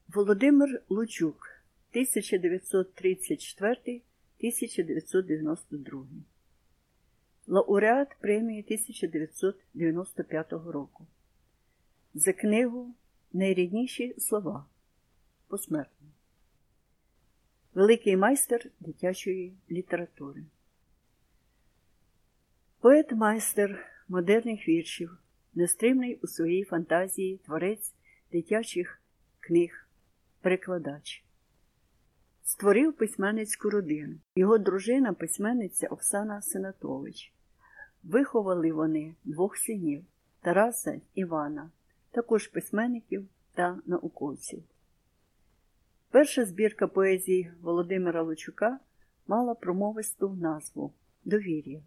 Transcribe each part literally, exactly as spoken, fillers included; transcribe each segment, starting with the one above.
Володимир Лучук, тисяча дев'ятсот тридцять четвертий - тисяча дев'ятсот дев'яносто другий. Лауреат премії тисяча дев'ятсот дев'яносто п'ятого року. За книгу «Найрідніші слова» посмертно. Великий майстер дитячої літератури. Поет-майстер модерних віршів, нестримний у своїй фантазії творець дитячих книг, перекладач. Створив письменницьку родину. Його дружина – письменниця Оксана Сенатович. Виховали вони двох синів – Тараса й Івана, також письменників та науковців. Перша збірка поезії Володимира Лучука мала промовисту назву «Довір'я».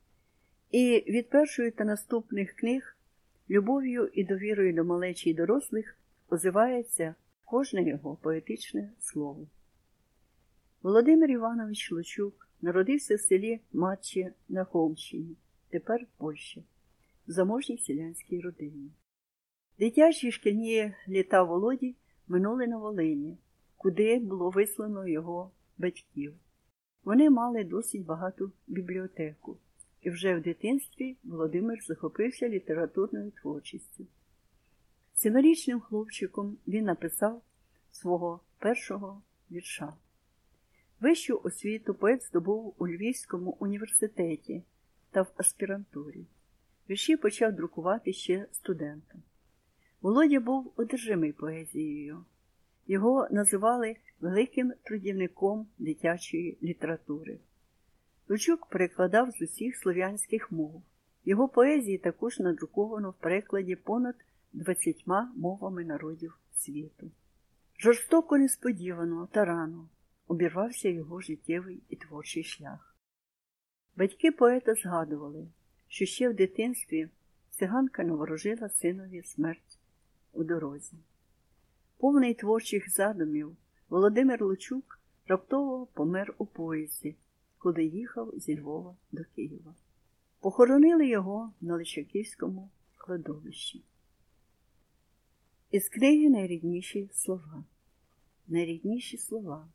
І від першої та наступних книг любов'ю і довірою до малечі й дорослих озивається кожне його поетичне слово. Володимир Іванович Лучук народився в селі Матче на Холмщині, тепер Польща, в заможній селянській родині. Дитячі шкільні літа Володі минули на Волині, куди було вислано його батьків. Вони мали досить багату бібліотеку, і вже в дитинстві Володимир захопився літературною творчістю. Семирічним хлопчиком він написав свого першого вірша. Вищу освіту поет здобув у Львівському університеті та в аспірантурі. Вірші почав друкувати ще студентом. Володя був одержимий поезією. Його називали великим трудівником дитячої літератури. Лучук перекладав з усіх слов'янських мов. Його поезії також надруковано в перекладі понад двадцятьма мовами народів світу. Жорстоко несподівано та рано обірвався його життєвий і творчий шлях. Батьки поета згадували, що ще в дитинстві циганка наворожила синові смерть у дорозі. Повний творчих задумів, Володимир Лучук раптово помер у поїзді, коли їхав зі Львова до Києва. Похоронили його на Личаківському кладовищі. Із книги «Найрідніші слова». Найрідніші слова.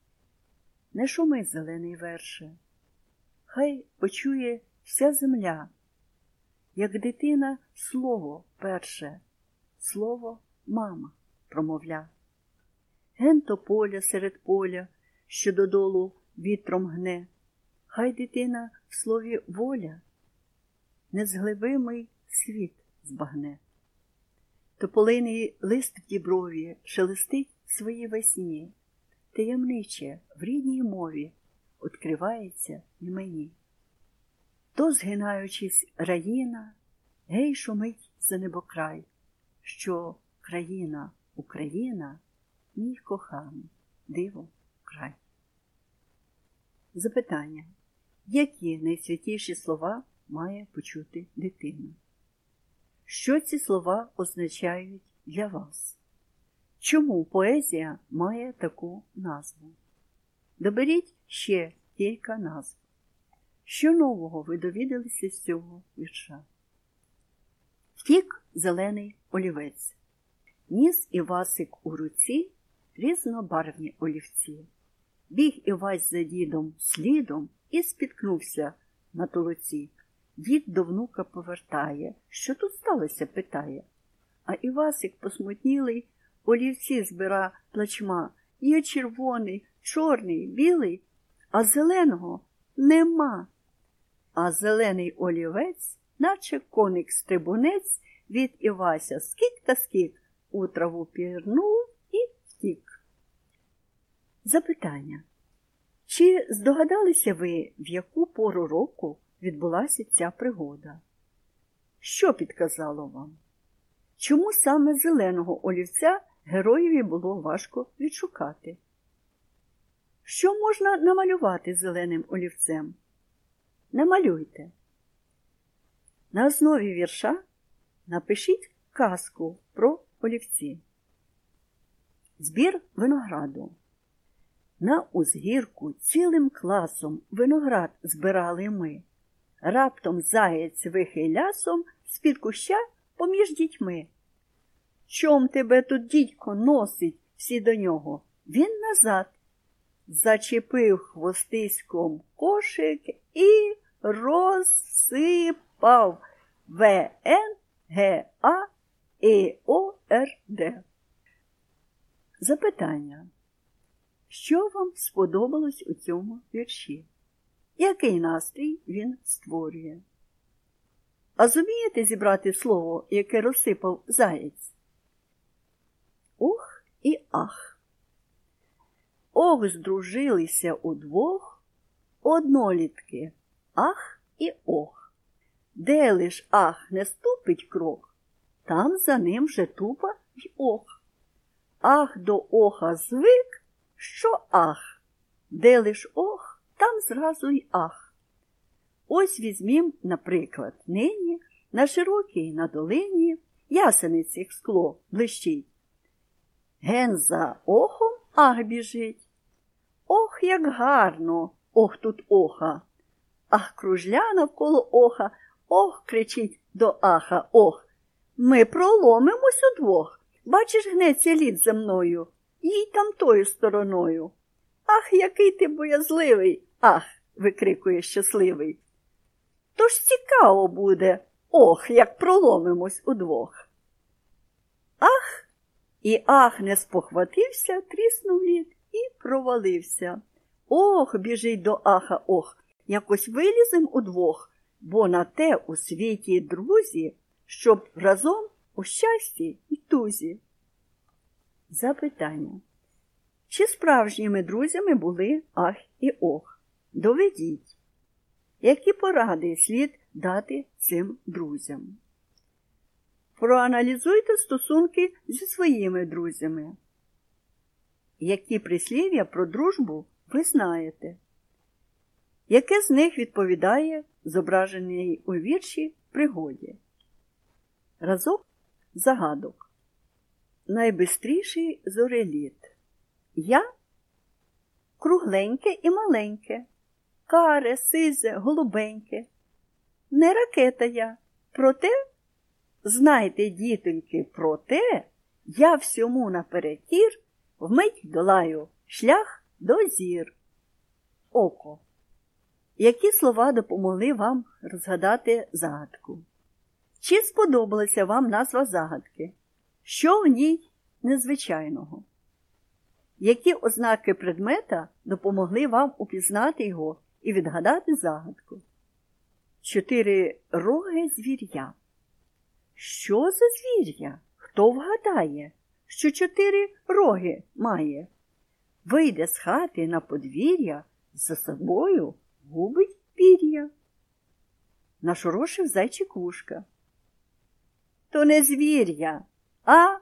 Не шуми, зелений верше, хай почує вся земля, як дитина слово перше, слово мама промовля. Ген то поля серед поля, що додолу вітром гне, хай дитина в слові воля незглибимий світ збагне. Тополиний лист в діброві шелестить своїй весні, таємниче в рідній мові відкривається і мені. То, згинаючись, раїна, гей шумить за небокрай, що країна, Україна, мій коханий, диво край. Запитання. Які найсвятіші слова має почути дитина? Що ці слова означають для вас? Чому поезія має таку назву? Доберіть ще кілька назв. Що нового ви довідалися з цього вірша? Втік зелений олівець. Ніс Івасик у руці різнобарвні олівці. Біг Івась за дідом слідом і спіткнувся на толоці. Дід до внука повертає. Що тут сталося, питає. А Івасик, посмутнілий, олівці збира плачма. Є червоний, чорний, білий, а зеленого нема. А зелений олівець, наче коник-стрибунець, від Івася скік та скік, у траву пірнув і втік. Запитання. Чи здогадалися ви, в яку пору року відбулася ця пригода? Що підказало вам? Чому саме зеленого олівця героєві було важко відшукати? Що можна намалювати зеленим олівцем? Намалюйте. На основі вірша напишіть казку про олівці. Збір винограду. На узгірку цілим класом виноград збирали ми. Раптом заєць вихилясом з-під куща поміж дітьми. Чом тебе тут, дідько, носить? всі до нього. Він назад. Зачепив хвостиськом кошик і розсипав. В Н Г А І О Р Д. Запитання. Що вам сподобалось у цьому вірші? Який настрій він створює? А зумієте зібрати слово, яке розсипав заєць? Ох і ах. Ох, здружилися удвох однолітки. Ах і ох. Де лиш ах не ступить крок, там за ним же тупа й ох. Ах до оха звик, що ах. Де лиш ох, там зразу й ах. Ось візьмім, наприклад, нині на широкій на долині ясениці скло блищить. Ген за охом ах біжить. Ох, як гарно, ох тут оха. Ах, кружля навколо оха, ох, кричить до аха, ох. Ми проломимось удвох. Бачиш, гнеться лід за мною, їй там тою стороною. Ах, який ти боязливий, ах, викрикує щасливий. Тож цікаво буде, ох, як проломимось удвох. Ах, і ах не спохватився, тріснув лід і провалився. Ох, біжить до аха, ох, якось вилізем удвох, бо на те у світі друзі, щоб разом у щасті і тузі. Запитання. Чи справжніми друзями були ах і ох? Доведіть. Які поради слід дати цим друзям? Проаналізуйте стосунки зі своїми друзями. Які прислів'я про дружбу ви знаєте? Яке з них відповідає зображеній у вірші пригоді? Разок загадок. Найбистріший зореліт. Я кругленьке і маленьке, каре, сизе, голубеньке. Не ракета я, проте, знайте, дітоньки, проте, я всьому наперекір вмить долаю шлях до зір. Око. Які слова допомогли вам розгадати загадку? Чи сподобалася вам назва загадки? Що в ній незвичайного? Які ознаки предмета допомогли вам упізнати його і відгадати загадку? Чотири роги звір'я. Що за звір'я? Хто вгадає, що чотири роги має? Вийде з хати на подвір'я, за собою губить пір'я. Нашорошив зайчик вушка. То не звір'я, а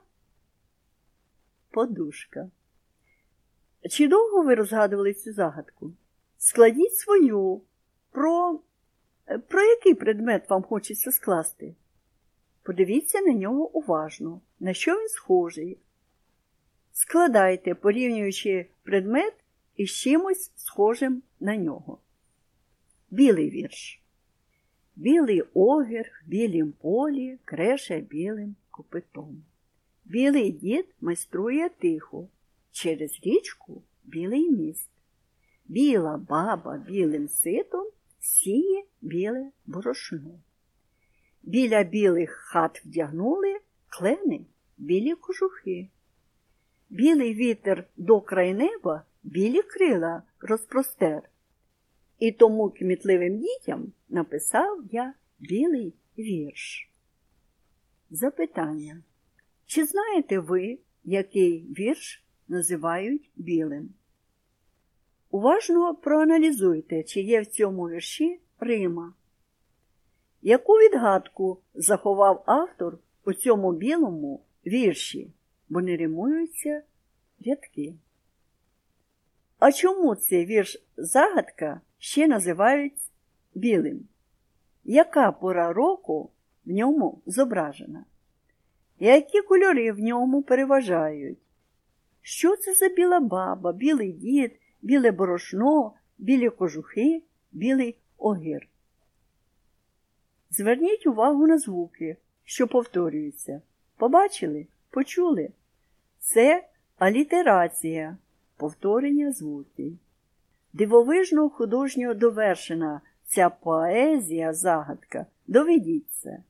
подушка. Чи довго ви розгадували цю загадку? Складіть свою. Про, про який предмет вам хочеться скласти? Подивіться на нього уважно, на що він схожий. Складайте, порівнюючи предмет із чимось схожим на нього. Білий вірш. Білий огір в білім полі креше білим копитом. Білий дід майструє тихо, через річку білий міст. Біла баба білим ситом сіє біле борошно. Біля білих хат вдягнули клени білі кожухи. Білий вітер до край неба білі крила розпростер. І тому кмітливим дітям написав я білий вірш. Запитання. Чи знаєте ви, який вірш називають білим? Уважно проаналізуйте, чи є в цьому вірші рима. Яку відгадку заховав автор у цьому білому вірші, бо не римуються рядки? А чому цей вірш загадка ще називають білим? Яка пора року в ньому зображена? Які кольори в ньому переважають? Що це за біла баба, білий дід, біле борошно, білі кожухи, білий огір? Зверніть увагу на звуки, що повторюються. Побачили? Почули? Це алітерація, повторення звуків. Дивовижно художньо довершена ця поезія-загадка. Доведіть це.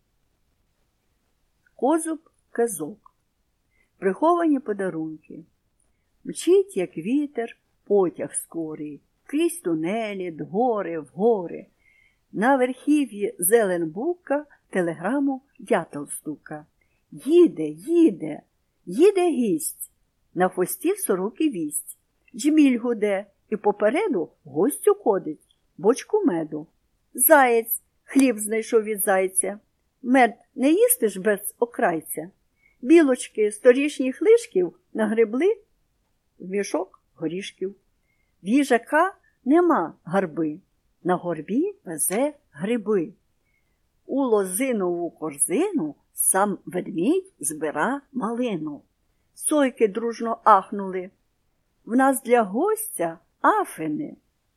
Козуб казок. Приховані подарунки. Мчить, як вітер, потяг скорий, крізь тунелі, дгори, вгори. На верхів'ї зелен бука телеграму дятел стука. Їде, їде, їде гість, на хвості сороки вість. Джміль гуде, і попереду гостю ходить, бочку меду. Заєць хліб знайшов від зайця. Мед не їсти ж без окрайця. Білочки сторічніх лишків нагребли в мішок горішків. В їжака нема гарби, на горбі везе гриби. У лозинову корзину сам ведмідь збира малину. Сойки дружно ахнули. В нас для гостя афини.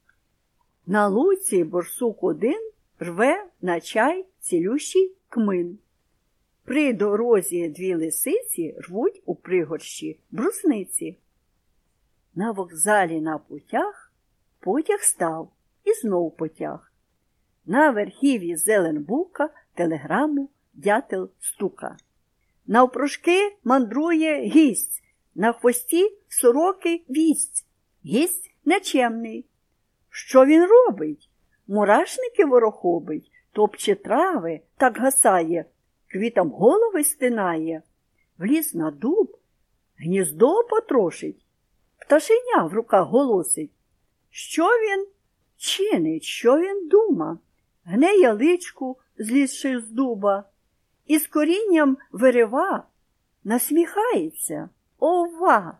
На луці борсук один рве на чай цілющий кмин. При дорозі дві лисиці рвуть у пригорщі брусниці. На вокзалі на путях потяг став і знов потяг. На верхів'ї зелен бука телеграму дятел стука. Навпрошки мандрує гість, на хвості сороки вість. Гість нечемний. Що він робить? Мурашники ворохобить, топче трави, так гасає, квітам голови стинає. Вліз на дуб, гніздо потрошить, пташеня в руках голосить. Що він чинить, що він дума? Гне яличку, злізши з дуба, і з корінням вирива, насміхається. Ова!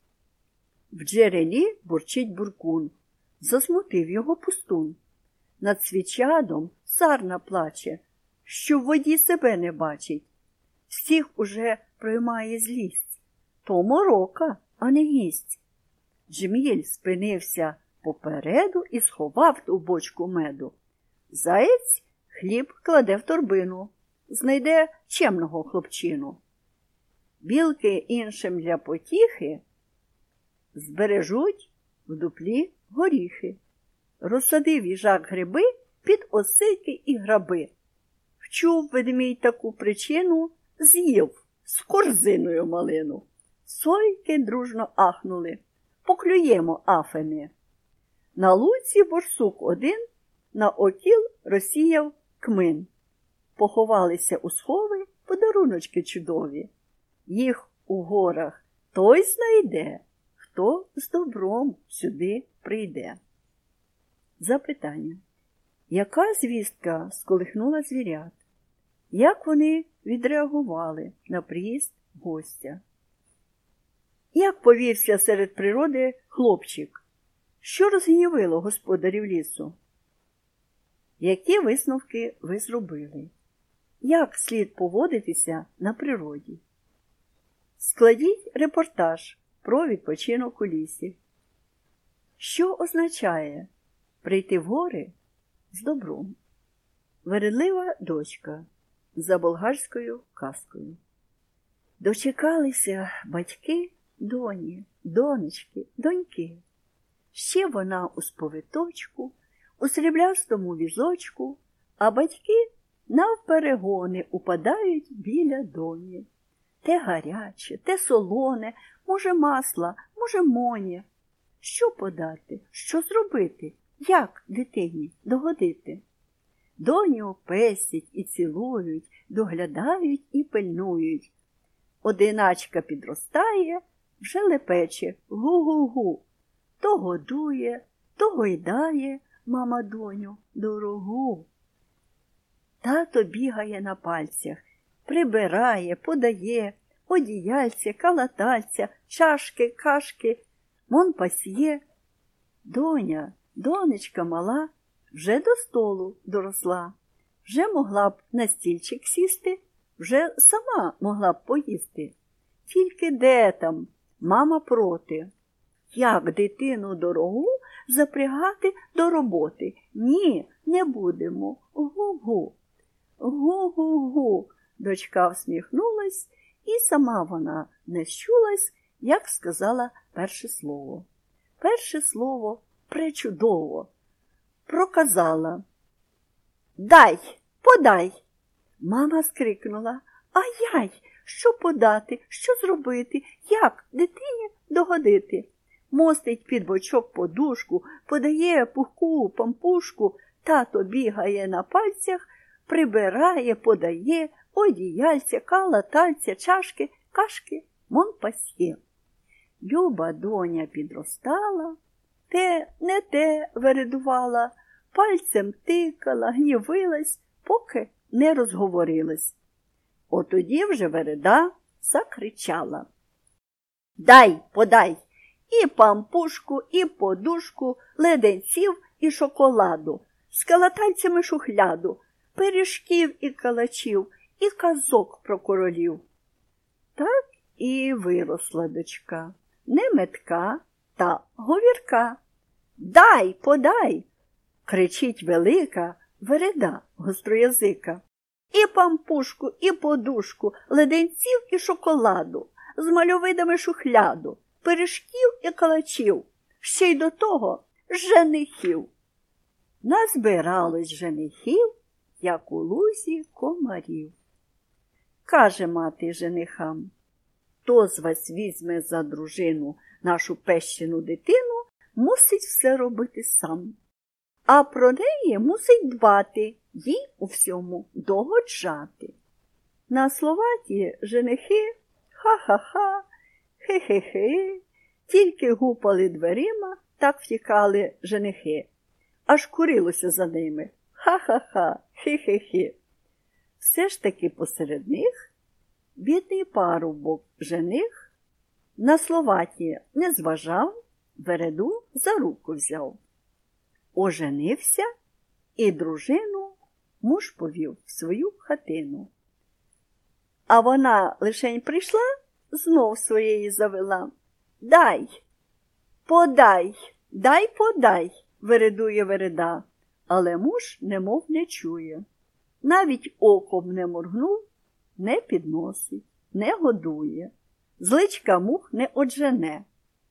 В джерелі бурчить буркун, засмутив його пустун. Над свічадом сарна плаче, що в воді себе не бачить. Всіх уже проймає злість. То морока, а не гість. Джміль спинився попереду і сховав ту бочку меду. Заєць хліб кладе в торбину, знайде чемного хлопчину. Білки іншим для потіхи збережуть в дуплі горіхи. Розсадив їжак гриби під осики і граби. Вчув ведмідь таку причину, з'їв з корзиною малину. Сойки дружно ахнули. Поклюємо афини. На луці борсук один на окіл розсіяв кмин. Поховалися у схови подаруночки чудові. Їх у горах той знайде, хто з добром сюди прийде. Запитання. Яка звістка сколихнула звірят? Як вони відреагували на приїзд гостя? Як повівся серед природи хлопчик? Що розгнівило господарів лісу? Які висновки ви зробили? Як слід поводитися на природі? Складіть репортаж про відпочинок у лісі. Що означає прийти в гори з добром? Вередлива дочка за болгарською казкою. Дочекалися батьки доні, донечки, доньки. Ще вона у сповиточку, у сріблястому візочку, а батьки навперегони упадають біля доні. Те гаряче, те солоне, може масла, може моні. Що подати, що зробити, як дитині догодити? Доню пестять і цілують, доглядають і пильнують. Одиначка підростає, вже лепече гу-гу-гу. То годує, то гойдає мама доню дорогу. Тато бігає на пальцях, прибирає, подає, одіяльця, калатальця, чашки, кашки, монпасьє. Доня, донечка мала, вже до столу доросла, вже могла б на стільчик сісти, вже сама могла б поїсти. Тільки де там, мама проти. Як дитину дорогу запрягати до роботи? Ні, не будемо. Гу-гу. Гу-гу-гу. Дочка всміхнулась, і сама вона не щулась, як сказала перше слово. Перше слово пречудово. Проказала: «Дай, подай!» Мама скрикнула: «Ай-яй! Що подати? Що зробити? Як дитині догодити?» Мостить під бочок подушку, подає пухку пампушку, тато бігає на пальцях, прибирає, подає, одіяльця, кала, тальця, чашки, кашки, монпасьє. Люба доня підростала, те не те вередувала, пальцем тикала, гнівилась, поки не розговорилась. Отоді вже Вереда закричала: «Дай, подай! І пампушку, і подушку, леденців і шоколаду, з калатальцями шухляду, пиріжків і калачів, і казок про королів». Так і виросла дочка, не метка, та говірка. «Дай, подай!» – кричить велика Вереда гостроязика. «І пампушку, і подушку, леденців і шоколаду, з мальовидами шухляду, пиріжків і калачів, ще й до того женихів». Назбиралось женихів, як у лузі комарів. Каже мати женихам: «Хто з вас візьме за дружину нашу пещену дитину, мусить все робити сам. А про неї мусить дбати, їй у всьому догоджати». На слова ті женихи ха-ха-ха, хе-хе-хе, тільки гупали дверима, так втікали женихи. Аж курилося за ними. Ха-ха-ха, хе-хе-хе. Все ж таки посеред них бідний парубок жених на слова ті не зважав, Вереду за руку взяв. Оженився і дружину муж повів в свою хатину. А вона лишень прийшла, знов своєї завела. «Дай, подай, дай, подай!» – вередує Вереда, але муж немов не чує. Навіть оком не моргнув, не підносить, не годує, з личка мух не оджене.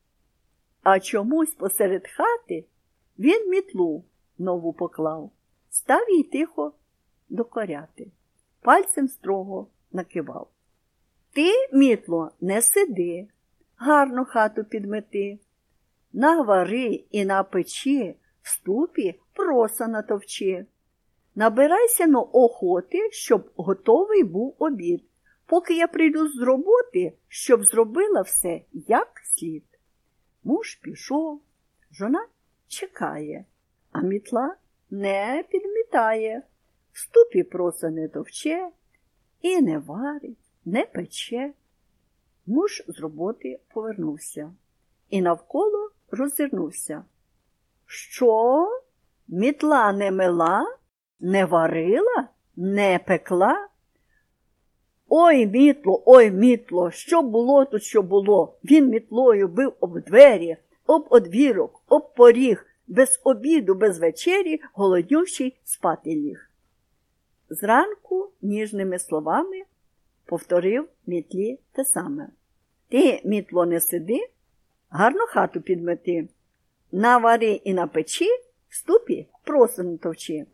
А чомусь посеред хати він мітлу нову поклав, став їй тихо докоряти, пальцем строго накивав: «Ти, мітло, не сиди, гарно хату підмети, навари і напечи, в ступі проса натовчи. Набирайся но охоти, щоб готовий був обід, поки я прийду з роботи, щоб зробила все як слід». Муж пішов, жона чекає, а мітла не підмітає, в ступі проса не товче і не варить, не пече. Муж з роботи повернувся і навколо роззирнувся. Що? Мітла не мила, не варила, не пекла? Ой, мітло, ой, мітло, що було тут, що було? Він мітлою бив об двері, об одвірок, об поріг, без обіду, без вечері, голоднющий спати ліг. Зранку ніжними словами повторив мітлі те саме. Ти, мітло, не сиди, гарно хату підмети, навари і напечи, в ступі проса не товчи.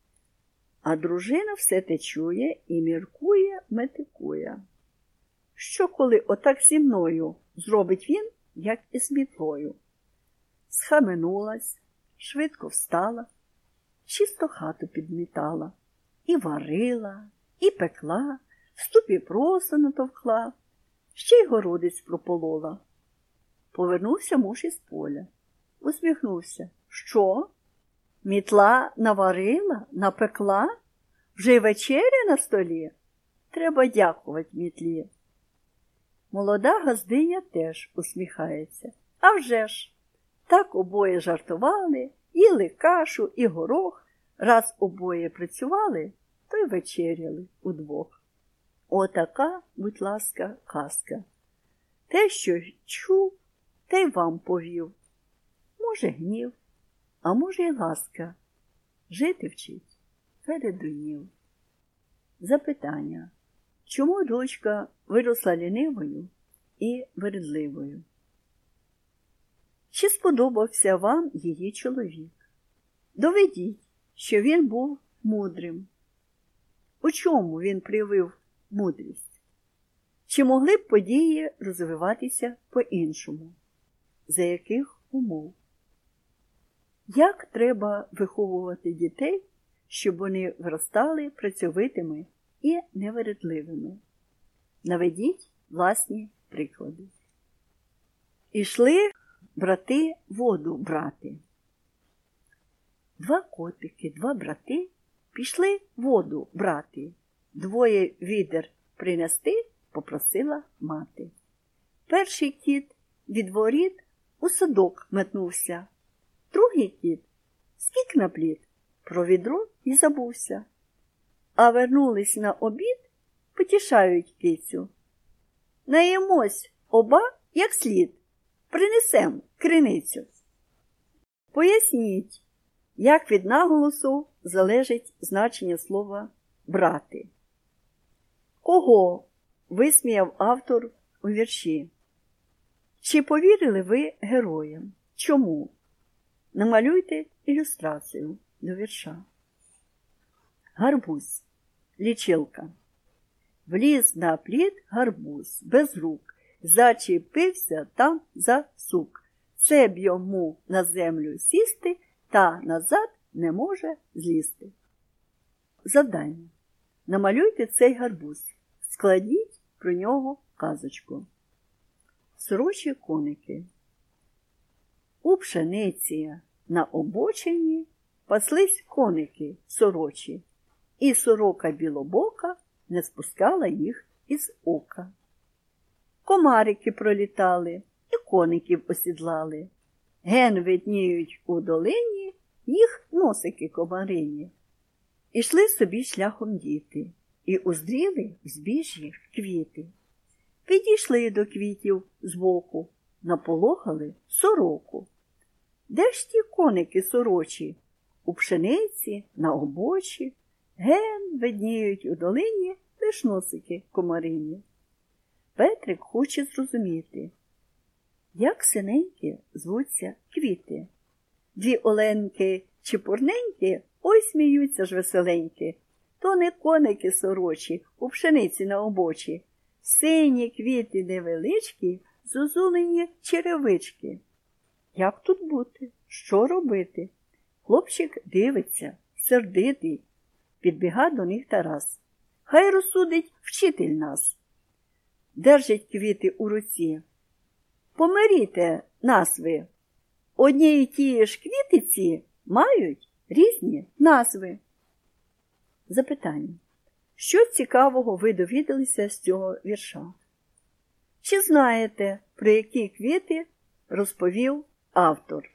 А дружина все те чує і міркує, метикує. Що коли отак зі мною зробить він, як і з мітлою? Схаменулась, швидко встала, чисто хату підмітала, і варила, і пекла, в ступі проса натовкла, ще й городець прополола. Повернувся муж із поля, усміхнувся. Що? Мітла наварила, напекла? Вже й вечеря на столі? Треба дякувати мітлі. Молода газдиня теж усміхається. А вже ж! Так обоє жартували, їли кашу і горох. Раз обоє працювали, то й вечеряли удвох. Отака, будь ласка, казка. Те, що чув, те й вам повів. Може, гнів, а може, й ласка. Жити вчить Вередунів. Запитання. Чому дочка виросла лінивою і вередливою. Чи сподобався вам її чоловік? Доведіть, що він був мудрим. У чому він проявив мудрість? Чи могли б події розвиватися по-іншому? За яких умов? Як треба виховувати дітей, щоб вони виростали працьовитими і невередливими? Наведіть власні приклади. Ішли брати воду брати. Два котики, два брати пішли воду брати. Двоє відер принести попросила мати. Перший кіт від воріт у садок метнувся. Другий кіт скік на плід, про відро і забувся. А вернулись на обід, потішають кицю. Наїмось оба як слід, принесем криницю. Поясніть, як від наголосу залежить значення слова «брати». Кого висміяв автор у вірші? Чи повірили ви героям? Чому? Намалюйте ілюстрацію до вірша. Гарбуз. Лічилка. Вліз на плід гарбуз без рук, зачепився там за сук. Це б йому на землю сісти, та назад не може злізти. Завдання. Намалюйте цей гарбуз. Складіть про нього казочку. Сорочі коники. У пшениці на обочині паслись коники сорочі, і сорока білобока не спускала їх із ока. Комарики пролітали і коників осідлали. Ген видніють у долині їх носики комарині. Ішли собі шляхом діти, і уздріли в збіжжі квіти. Підійшли до квітів збоку, наполохали сороку. Де ж ті коники сорочі? У пшениці, на обочі, ген видніють у долині лиш носики комарині. Петрик хоче зрозуміти, як синенькі звуться квіти. Дві оленки чепурненькі, ой сміються ж веселенькі. То не коники сорочі, у пшениці на обочі. Сині квіти невеличкі, зозулені черевички. Як тут бути? Що робити? Хлопчик дивиться, сердитий. Підбіга до них Тарас. Хай розсудить вчитель нас. Держить квіти у руці. Помиріте назви. Одні й ті ж квітиці мають різні назви. Запитання. Що цікавого ви довідалися з цього вірша? Чи знаєте, про які квіти розповів автор?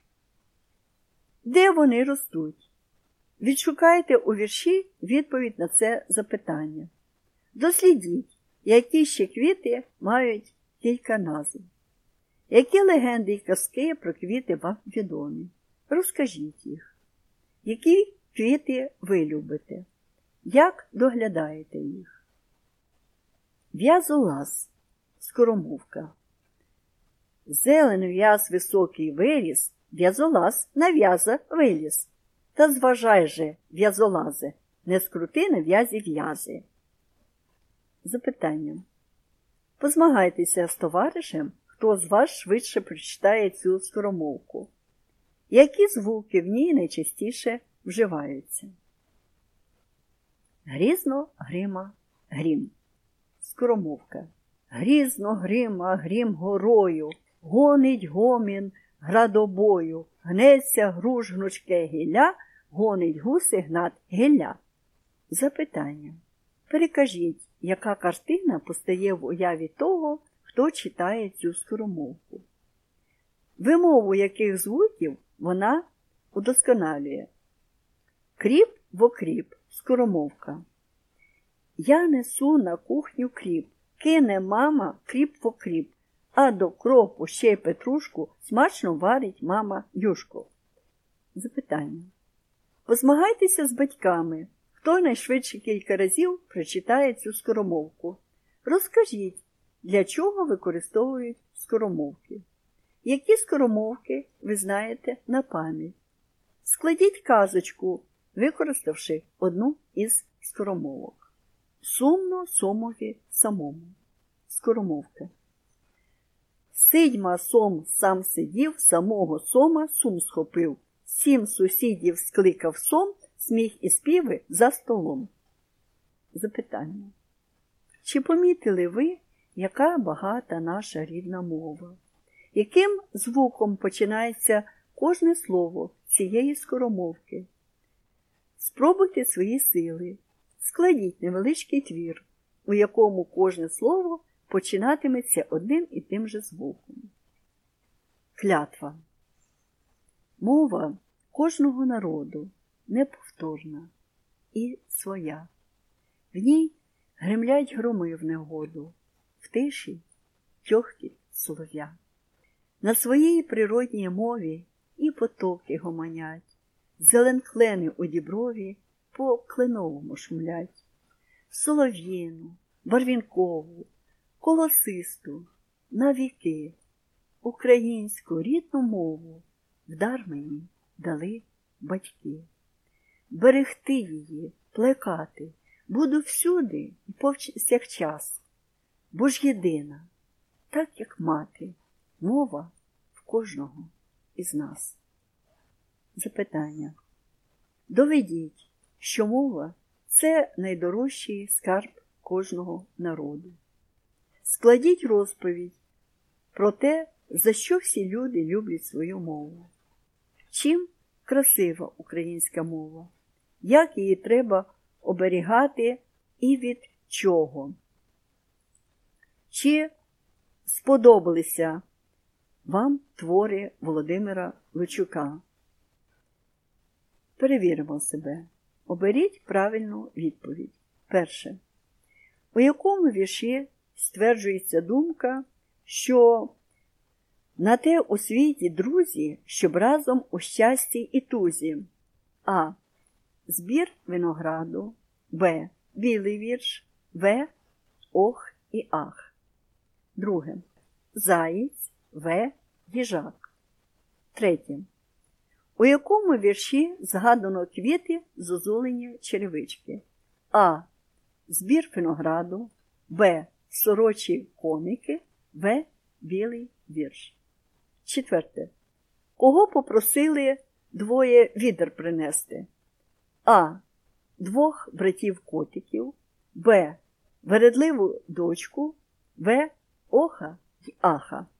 Де вони ростуть? Відшукайте у вірші відповідь на це запитання. Дослідіть, які ще квіти мають кілька назв. Які легенди й казки про квіти вам відомі? Розкажіть їх. Які квіти ви любите? Як доглядаєте їх? В'язолаз. Скоромовка. Зелен в'яз високий виріс, в'язолаз на в'яза виліз. Та зважай же, в'язолазе, не скрути на в'язі в'язи. Запитання. Позмагайтеся з товаришем, хто з вас швидше прочитає цю скоромовку. Які звуки в ній найчастіше вживаються? Грізно грима грім. Скоромовка. Грізно грима грім горою, гонить гомін градобою, гнеться груш гнучке гілля, гонить гуси гнат гілля. Запитання. Перекажіть, яка картина постає в уяві того, хто читає цю скоромовку. Вимову яких звуків вона удосконалює. Кріп в окріп. Скоромовка. Я несу на кухню кріп, кине мама кріп в окріп, а до кропу ще й петрушку смачно варить мама юшку. Запитання. Позмагайтеся з батьками, хто найшвидше кілька разів прочитає цю скоромовку. Розкажіть, для чого використовують скоромовки. Які скоромовки ви знаєте на пам'ять? Складіть казочку, використавши одну із скоромовок. Сумно сомові самому. Скоромовка. Сидьма сом сам сидів, самого сома сум схопив. Сім сусідів скликав сом, сміх і співи за столом. Запитання. Чи помітили ви, яка багата наша рідна мова? Яким звуком починається кожне слово цієї скоромовки? Спробуйте свої сили. Складіть невеличкий твір, у якому кожне слово починатиметься одним і тим же звуком. Клятва. Мова кожного народу неповторна і своя. В ній гремлять громи в негоду, в тиші тьохкіт солов'я. На своїй природній мові і потоки гомонять, зеленклени у діброві по кленовому шумлять. Солов'їну, барвінкову, колосисту, на віки, українську рідну мову вдар мені дали батьки. Берегти її, плекати буду всюди і повсякчас, бо ж єдина, так як мати, мова в кожного із нас. Запитання. Доведіть, що мова – це найдорожчий скарб кожного народу. Складіть розповідь про те, за що всі люди люблять свою мову. Чим красива українська мова? Як її треба оберігати і від чого? Чи сподобалися вам твори Володимира Лучука? Перевіримо себе. Оберіть правильну відповідь. Перше. У якому вірші стверджується думка, що на те у світі друзі, щоб разом у щасті і тузі? А. Збір винограду. Б. Білий вірш. В. Ох і ах. Друге. Заєць. В. Їжак. Третє. У якому вірші згадано квіти зозулені черевички? А. Збір винограду. Б. Сорочі коники. В. Білий вірш. Четверте. Кого попросили двоє відер принести? А. Двох братів-котиків. Б. Вередливу дочку. В. Оха й аха.